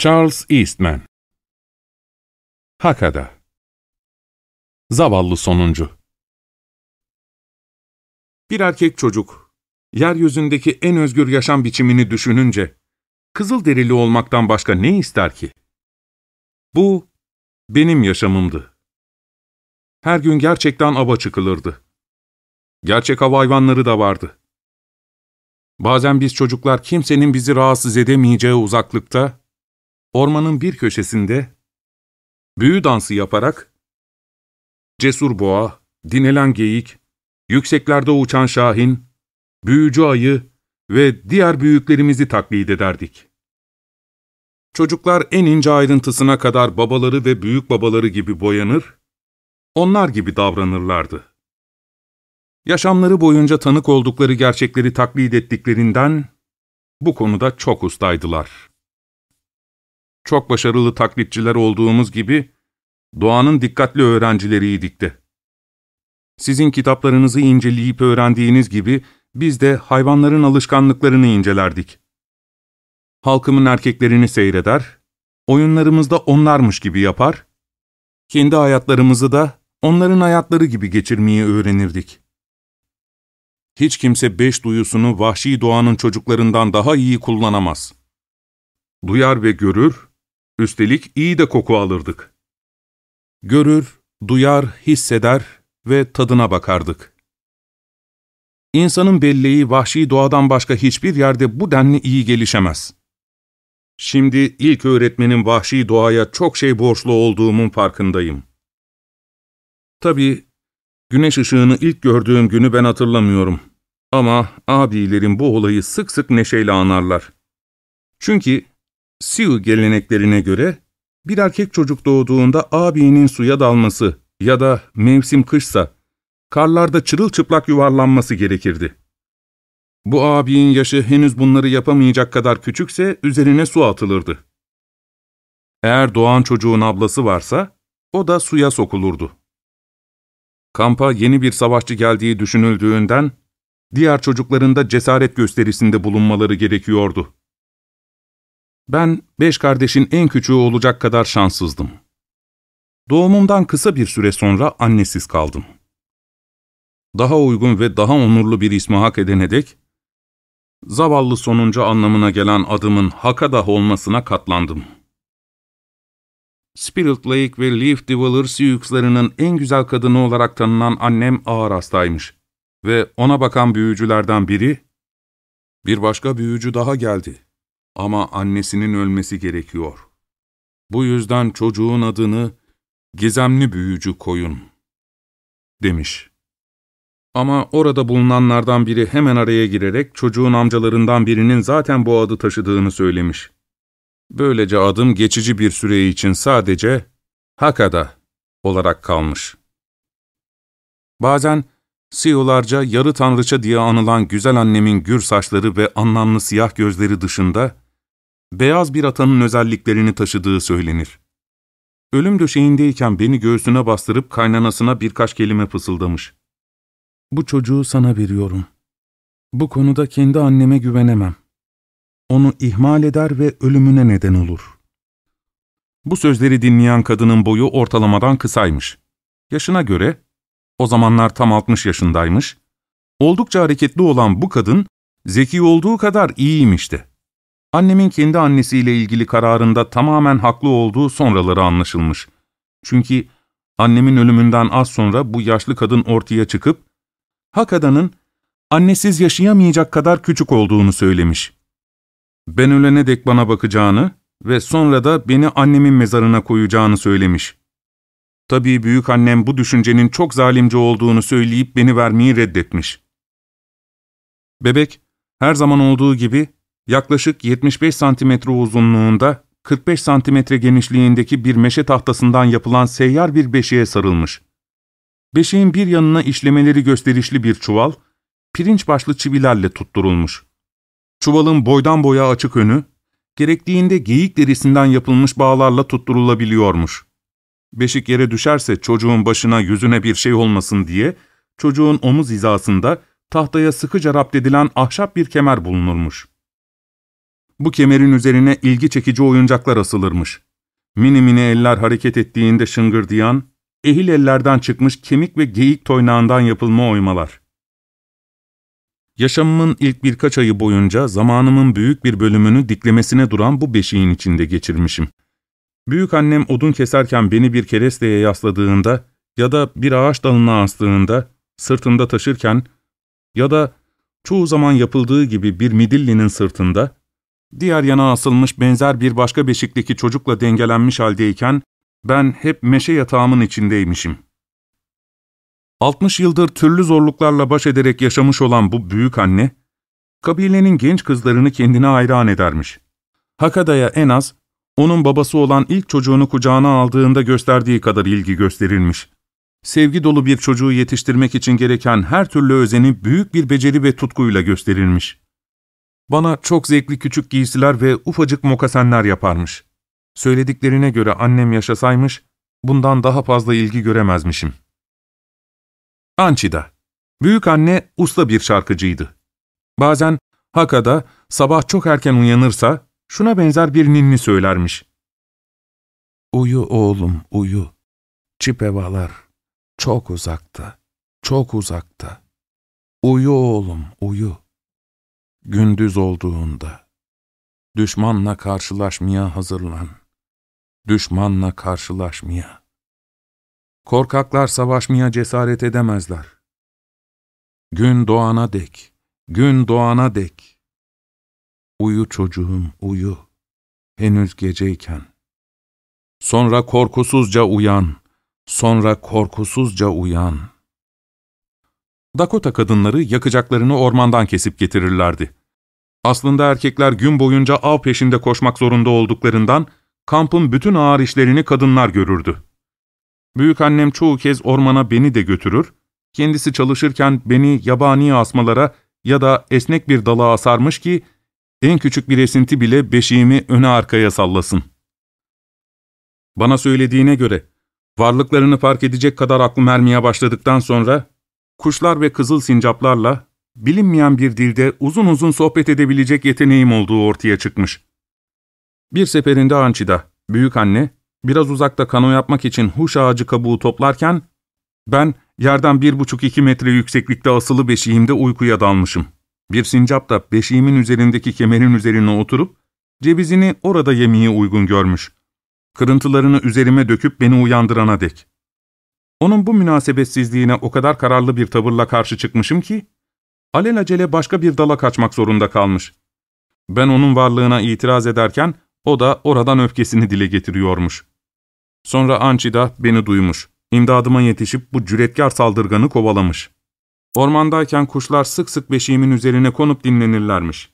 Charles Eastman. Hakada. Zavallı sonuncu. Bir erkek çocuk, yeryüzündeki en özgür yaşam biçimini düşününce, kızılderili olmaktan başka ne ister ki? Bu, benim yaşamımdı. Her gün gerçekten ava çıkılırdı. Gerçek av hayvanları da vardı. Bazen biz çocuklar kimsenin bizi rahatsız edemeyeceği uzaklıkta, ormanın bir köşesinde, büyü dansı yaparak, cesur boğa, dinelen geyik, yükseklerde uçan şahin, büyücü ayı ve diğer büyüklerimizi taklit ederdik. Çocuklar en ince ayrıntısına kadar babaları ve büyük babaları gibi boyanır, onlar gibi davranırlardı. Yaşamları boyunca tanık oldukları gerçekleri taklit ettiklerinden bu konuda çok ustaydılar. Çok başarılı taklitçiler olduğumuz gibi doğanın dikkatli öğrencileriydik de. Sizin kitaplarınızı inceleyip öğrendiğiniz gibi biz de hayvanların alışkanlıklarını incelerdik. Halkımın erkeklerini seyreder, oyunlarımızda onlarmış gibi yapar, kendi hayatlarımızı da onların hayatları gibi geçirmeyi öğrenirdik. Hiç kimse 5 duyusunu vahşi doğanın çocuklarından daha iyi kullanamaz. Duyar ve görür, üstelik iyi de koku alırdık. Görür, duyar, hisseder ve tadına bakardık. İnsanın belleği vahşi doğadan başka hiçbir yerde bu denli iyi gelişemez. Şimdi ilk öğretmenin vahşi doğaya çok şey borçlu olduğumun farkındayım. Tabii, güneş ışığını ilk gördüğüm günü ben hatırlamıyorum. Ama abilerim bu olayı sık sık neşeyle anarlar. Çünkü Sioux geleneklerine göre bir erkek çocuk doğduğunda abinin suya dalması ya da mevsim kışsa karlarda çırılçıplak yuvarlanması gerekirdi. Bu abinin yaşı henüz bunları yapamayacak kadar küçükse üzerine su atılırdı. Eğer doğan çocuğun ablası varsa o da suya sokulurdu. Kampa yeni bir savaşçı geldiği düşünüldüğünden diğer çocukların da cesaret gösterisinde bulunmaları gerekiyordu. Ben 5 kardeşin en küçüğü olacak kadar şanssızdım. Doğumumdan kısa bir süre sonra annesiz kaldım. Daha uygun ve daha onurlu bir ismi hak edene dek, zavallı sonuncu anlamına gelen adımın Hakadah olmasına katlandım. Spirit Lake ve Leaf Dweller Sioux'larının en güzel kadını olarak tanınan annem ağır hastaymış ve ona bakan büyücülerden biri, "Bir başka büyücü daha geldi ama annesinin ölmesi gerekiyor. Bu yüzden çocuğun adını Gizemli Büyücü koyun," demiş. Ama orada bulunanlardan biri hemen araya girerek çocuğun amcalarından birinin zaten bu adı taşıdığını söylemiş. Böylece adım geçici bir süre için sadece Hakada olarak kalmış. Bazen Sioux'larca yarı tanrıça diye anılan güzel annemin gür saçları ve anlamlı siyah gözleri dışında beyaz bir atanın özelliklerini taşıdığı söylenir. Ölüm döşeğindeyken beni göğsüne bastırıp kaynanasına birkaç kelime fısıldamış. "Bu çocuğu sana veriyorum. Bu konuda kendi anneme güvenemem. Onu ihmal eder ve ölümüne neden olur." Bu sözleri dinleyen kadının boyu ortalamadan kısaymış. Yaşına göre, o zamanlar tam 60 yaşındaymış, oldukça hareketli olan bu kadın, zeki olduğu kadar iyiymişti. Annemin kendi annesiyle ilgili kararında tamamen haklı olduğu sonraları anlaşılmış. Çünkü annemin ölümünden az sonra bu yaşlı kadın ortaya çıkıp, Hakada'nın annesiz yaşayamayacak kadar küçük olduğunu söylemiş. Ben ölene dek bana bakacağını ve sonra da beni annemin mezarına koyacağını söylemiş. Tabii büyükannem bu düşüncenin çok zalimce olduğunu söyleyip beni vermeyi reddetmiş. Bebek, her zaman olduğu gibi yaklaşık 75 santimetre uzunluğunda, 45 santimetre genişliğindeki bir meşe tahtasından yapılan seyyar bir beşiğe sarılmış. Beşiğin bir yanına işlemeleri gösterişli bir çuval, pirinç başlı çivilerle tutturulmuş. Çuvalın boydan boya açık önü, gerektiğinde geyik derisinden yapılmış bağlarla tutturulabiliyormuş. Beşik yere düşerse çocuğun başına yüzüne bir şey olmasın diye, çocuğun omuz hizasında tahtaya sıkıca rapt edilen ahşap bir kemer bulunurmuş. bu kemerin üzerine ilgi çekici oyuncaklar asılırmış. Mini mini eller hareket ettiğinde şıngırdayan, ehil ellerden çıkmış kemik ve geyik toynağından yapılma oymalar. Yaşamımın ilk birkaç ayı boyunca zamanımın büyük bir bölümünü diklemesine duran bu beşiğin içinde geçirmişim. Büyük annem odun keserken beni bir keresteye yasladığında ya da bir ağaç dalına astığında, sırtında taşırken ya da çoğu zaman yapıldığı gibi bir midillinin sırtında, diğer yana asılmış benzer bir başka beşikteki çocukla dengelenmiş haldeyken, ben hep meşe yatağımın içindeymişim. 60 yıldır türlü zorluklarla baş ederek yaşamış olan bu büyük anne, kabilenin genç kızlarını kendine hayran edermiş. Hakada'ya en az, onun babası olan ilk çocuğunu kucağına aldığında gösterdiği kadar ilgi gösterilmiş. Sevgi dolu bir çocuğu yetiştirmek için gereken her türlü özeni büyük bir beceri ve tutkuyla gösterilmiş. Bana çok zevkli küçük giysiler ve ufacık mokasenler yaparmış. Söylediklerine göre annem yaşasaymış, bundan daha fazla ilgi göremezmişim. Ançida. Büyük anne usta bir şarkıcıydı. Bazen Hakada sabah çok erken uyanırsa şuna benzer bir ninni söylermiş. Uyu oğlum uyu, Çipevalar çok uzakta, çok uzakta. Uyu oğlum uyu. Gündüz olduğunda, düşmanla karşılaşmaya hazırlan. Düşmanla karşılaşmaya. Korkaklar savaşmaya cesaret edemezler. Gün doğana dek, gün doğana dek. Uyu çocuğum, uyu. Henüz geceyken. Sonra korkusuzca uyan, sonra korkusuzca uyan. Dakota kadınları yakacaklarını ormandan kesip getirirlerdi. Aslında erkekler gün boyunca av peşinde koşmak zorunda olduklarından, kampın bütün ağır işlerini kadınlar görürdü. Büyükannem çoğu kez ormana beni de götürür, kendisi çalışırken beni yabani asmalara ya da esnek bir dala asarmış ki, en küçük bir esinti bile beşiğimi öne arkaya sallasın. Bana söylediğine göre, varlıklarını fark edecek kadar aklım ermeye başladıktan sonra, kuşlar ve kızıl sincaplarla, bilinmeyen bir dilde uzun uzun sohbet edebilecek yeteneğim olduğu ortaya çıkmış. Bir seferinde Ançida, büyükanne, biraz uzakta kano yapmak için huş ağacı kabuğu toplarken, ben yerden 1,5-2 metre yükseklikte asılı beşiğimde uykuya dalmışım. Bir sincap da beşiğimin üzerindeki kemerin üzerine oturup, cevizini orada yemeyi uygun görmüş. Kırıntılarını üzerime döküp beni uyandırana dek. Onun bu münasebetsizliğine o kadar kararlı bir tavırla karşı çıkmışım ki, alelacele başka bir dala kaçmak zorunda kalmış. Ben onun varlığına itiraz ederken, o da oradan öfkesini dile getiriyormuş. Sonra Ançida beni duymuş, imdadıma yetişip bu cüretkar saldırganı kovalamış. Ormandayken kuşlar sık sık beşiğimin üzerine konup dinlenirlermiş.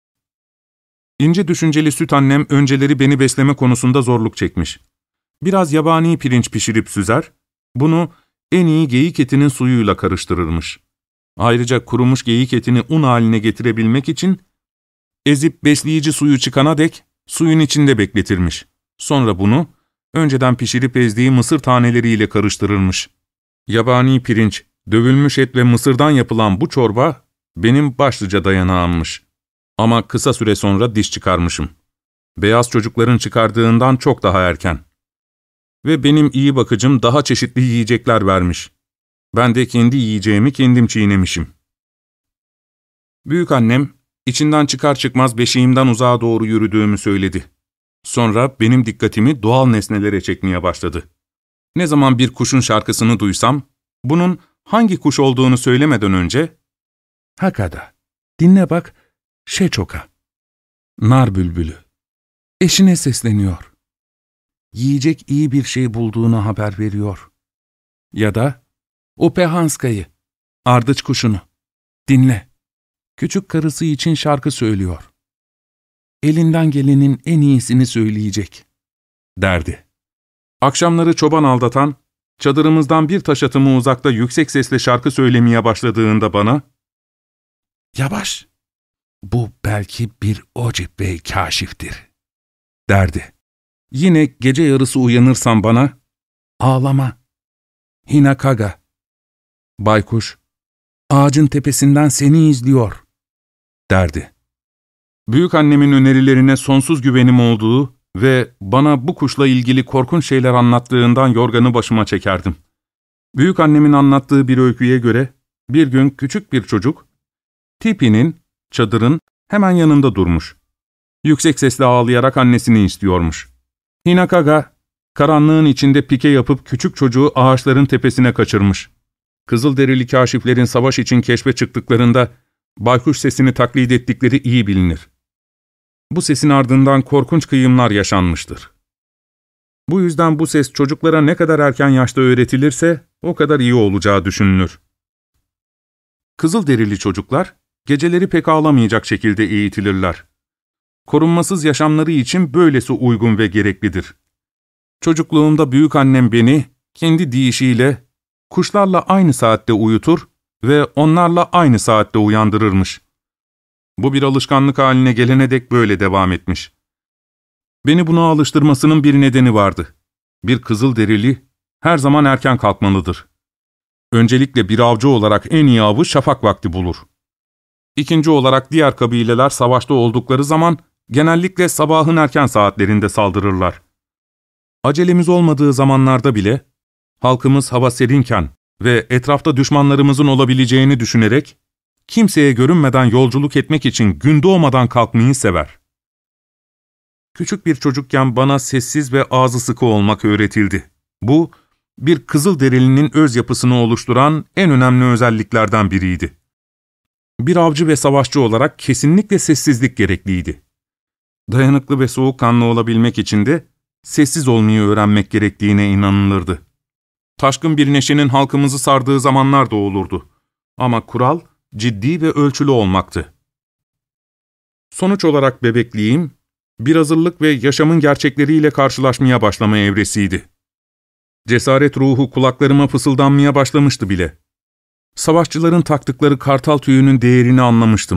İnce düşünceli süt annem önceleri beni besleme konusunda zorluk çekmiş. Biraz yabani pirinç pişirip süzer, bunu en iyi geyik etinin suyuyla karıştırırmış. Ayrıca kurumuş geyik etini un haline getirebilmek için, ezip besleyici suyu çıkana dek suyun içinde bekletirmiş. Sonra bunu, önceden pişirip ezdiği mısır taneleriyle karıştırırmış. Yabani pirinç, dövülmüş et ve mısırdan yapılan bu çorba, benim başlıca dayanağımmış. Ama kısa süre sonra diş çıkarmışım. Beyaz çocukların çıkardığından çok daha erken. Ve benim iyi bakıcım daha çeşitli yiyecekler vermiş. Ben de kendi yiyeceğimi kendim çiğnemişim. Büyükannem, içinden çıkar çıkmaz beşiğimden uzağa doğru yürüdüğümü söyledi. Sonra benim dikkatimi doğal nesnelere çekmeye başladı. Ne zaman bir kuşun şarkısını duysam, bunun hangi kuş olduğunu söylemeden önce, Hakada, dinle bak, Şeçoka, nar bülbülü, eşine sesleniyor. Yiyecek iyi bir şey bulduğunu haber veriyor. Ya da, Upehanska'yı, ardıç kuşunu, dinle, küçük karısı için şarkı söylüyor. Elinden gelenin en iyisini söyleyecek, derdi. Akşamları çoban aldatan, çadırımızdan bir taş atımı uzakta yüksek sesle şarkı söylemeye başladığında bana, ''Yavaş, bu belki bir Ocip Bey kaşiftir.'' derdi. Yine gece yarısı uyanırsam bana, ''Ağlama, Hinakaga, baykuş, ağacın tepesinden seni izliyor.'' derdi. Büyükannemin önerilerine sonsuz güvenim olduğu ve bana bu kuşla ilgili korkunç şeyler anlattığından yorganı başıma çekerdim. Büyükannemin anlattığı bir öyküye göre, bir gün küçük bir çocuk, tipinin, çadırın hemen yanında durmuş. Yüksek sesle ağlayarak annesini istiyormuş. Hinakaga, karanlığın içinde pike yapıp küçük çocuğu ağaçların tepesine kaçırmış. Kızılderili kâşiflerin savaş için keşfe çıktıklarında, baykuş sesini taklit ettikleri iyi bilinir. Bu sesin ardından korkunç kıyımlar yaşanmıştır. Bu yüzden bu ses çocuklara ne kadar erken yaşta öğretilirse, o kadar iyi olacağı düşünülür. Kızılderili çocuklar, geceleri pek ağlamayacak şekilde eğitilirler. Korunmasız yaşamları için böylesi uygun ve gereklidir. Çocukluğumda büyükannem beni, kendi deyişiyle, kuşlarla aynı saatte uyutur ve onlarla aynı saatte uyandırırmış. Bu bir alışkanlık haline gelene dek böyle devam etmiş. Beni buna alıştırmasının bir nedeni vardı. Bir Kızılderili her zaman erken kalkmalıdır. Öncelikle bir avcı olarak en iyi avı şafak vakti bulur. İkinci olarak diğer kabileler savaşta oldukları zaman genellikle sabahın erken saatlerinde saldırırlar. Acelemiz olmadığı zamanlarda bile, halkımız hava serinken ve etrafta düşmanlarımızın olabileceğini düşünerek, kimseye görünmeden yolculuk etmek için gün doğmadan kalkmayı sever. Küçük bir çocukken bana sessiz ve ağzı sıkı olmak öğretildi. Bu, bir Kızılderilinin öz yapısını oluşturan en önemli özelliklerden biriydi. Bir avcı ve savaşçı olarak kesinlikle sessizlik gerekliydi. Dayanıklı ve soğukkanlı olabilmek için de sessiz olmayı öğrenmek gerektiğine inanılırdı. Taşkın bir neşenin halkımızı sardığı zamanlar da olurdu. Ama kural, ciddi ve ölçülü olmaktı. Sonuç olarak bebekliğim, bir hazırlık ve yaşamın gerçekleriyle karşılaşmaya başlama evresiydi. Cesaret ruhu kulaklarıma fısıldanmaya başlamıştı bile. Savaşçıların taktıkları kartal tüyünün değerini anlamıştım.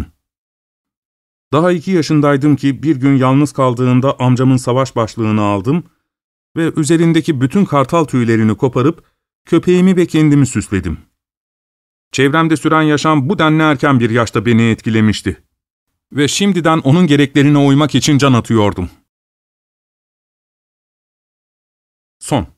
Daha 2 yaşındaydım ki bir gün yalnız kaldığımda amcamın savaş başlığını aldım ve üzerindeki bütün kartal tüylerini koparıp köpeğimi ve kendimi süsledim. Çevremde süren yaşam bu denli erken bir yaşta beni etkilemişti. Ve şimdiden onun gereklerine uymak için can atıyordum. Son.